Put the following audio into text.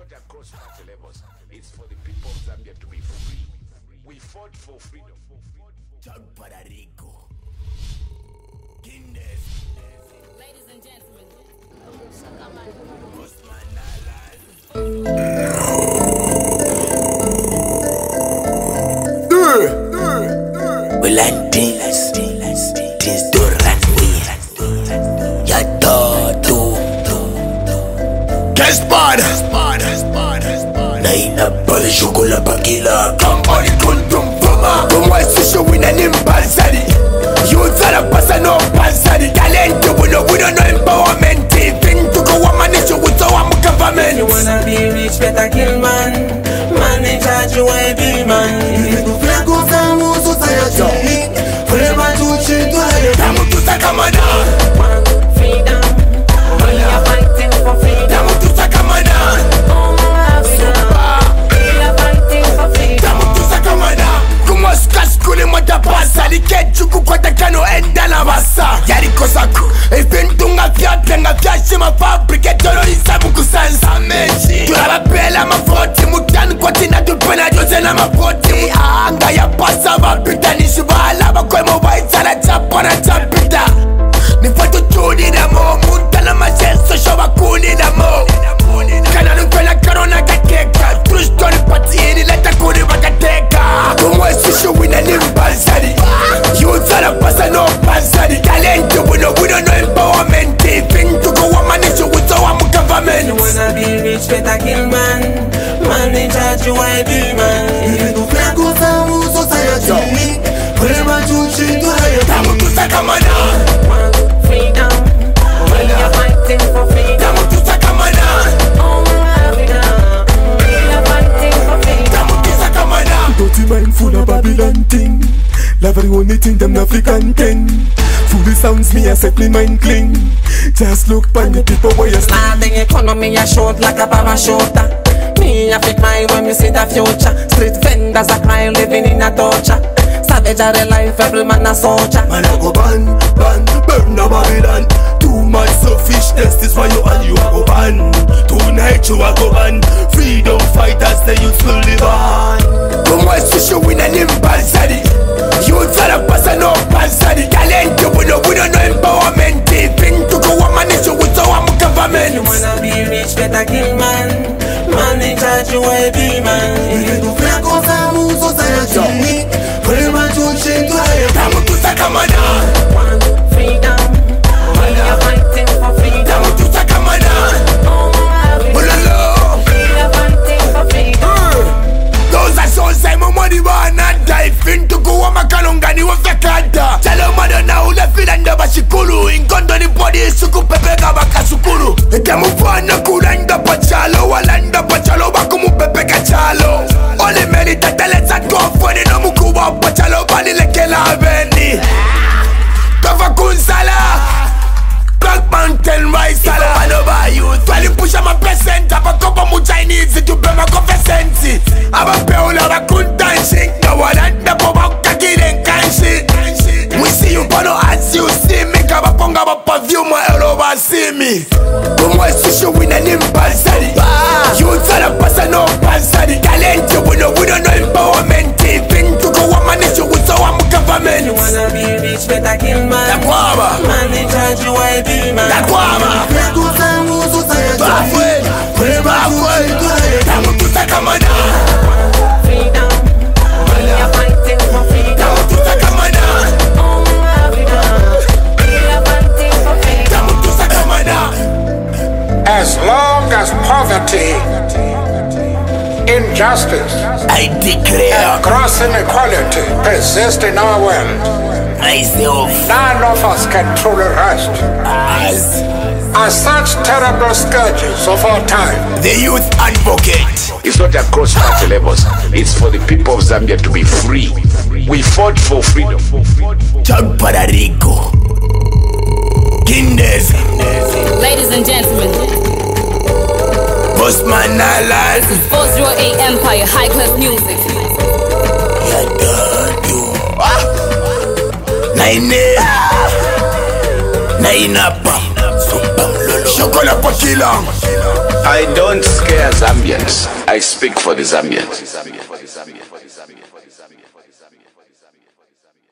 not across party levels. It's for the people of Zambia to be free. We fought for freedom. Puerto Rico. Ladies and gentlemen. We like things do run weird. Ya todo. Gaspar. Naina pale chocolat pakila. Company kundum fuma. Como es sushi wina nimbalsari. Youth are pasa no pansari. Talent we don't know empowerment. Think to go a manage with our government. You wanna be rich, better kill man. Man in charge, you wanna be man. You feel good for society. Forever to cheat to life. Damu tutakamana. Freedom. We are fighting for freedom. Damu tutakamana. We are fighting for freedom. Damu tutakamana. Kumoska skuli mota pasa. Likechuku kwa takano enda na basa. Yariko saku. Eventunga fiat nga fiashima fabrike terrorisa mukusansa mechi. Turabapela mafoti mutani kwa tina tupena jose na mafoti. Anga ya pasa vapita nishibala bakwemo waitana chapa na chapita. Nifato chudi na mo mutana majenso shoba kuni na mo. Kana nukwela karona kakeka. True story pati ini leta kuni wakateka. Kumo esushu wina nimbalsari. Youth are pasa no pansari. Talent we don't know empowerment. Think to go a manage with our government. You wanna be rich, better kill man. Man in charge, you wanna be man. You feel good for society. Forever to cheat to life. Damu tutakamana. Freedom. We are fighting for freedom. Damu tutakamana. We are fighting for freedom. Damu tutakamana. Dirty mind full of Babylon thing. Love the only thing them African thing. Fully sounds me a set me mind clean. Just look by the people where you stand. Starting economy a short like a parachute. Me a fit mind when me see the future. Street vendors a crying living in a torture. Savage are the life, every man a soldier. Man I go ban, burn the Babylon. Too much selfishness, this why you and you a go ban. Tonight you a go ban. Freedom fighters they used to live on. Como es sushi wina nimbalsari. Youth are pasa no pansari. Talent we don't know empowerment. Think to go a manage with our government. You wanna be rich, better kill man. Man in charge, you wanna be man. You feel good for society. Forever to change to life. Damu tutakamana. Freedom. We are fighting for freedom. Damu tutakamana. Ulolo. We are fighting for freedom. Those are so Simon money wana die. Think to go a makalongani wa fakada. Chalo madonna ule filanda bashikulu. Inkondo ni body suku pepeka bakasukulu. Damu fana kulanda pachalo. Walanda pachalo bakumu pepeka chalo. Ole meri tateleza kofoni no mukuwa pachalo bali lekela aveni. Kava kunsala. Black Mountain Rice Sala Manova youth. Twali pusha ma percent. Abakopa mu Chinese to be ma confessenti. Abapeola bakuntanshi. Kawadanda po bakakire kanshi. We see you bono as you see me. Kabaponga perfume eloba see me. Como es sushi wina nimbalsari. Youth are pasa no pansari. Talent we don't know empowerment. Think to go a manage with our government. You wanna be rich, better kill man. La guava. Man in charge, you wanna be man. La guava. Feel good for society. Forever Damu tutakamana. Freedom. We are fighting for freedom. Damu tutakamana. We are fighting for freedom. Damu tutakamana. As long as poverty, injustice, I declare gross inequality persist in our world, myself none of us can truly rest. As such terrible scourges of our time, the youth advocate. it's not across party levels. It's for the people of Zambia to be free. We fought for freedom. Puerto Rico. Kindes. Ladies and gentlemen. Postman Alan. 408 Empire, high class music. Nainapa. Supam lolo. Chocolat Pakila. I don't scare Zambians. I speak for the Zambians.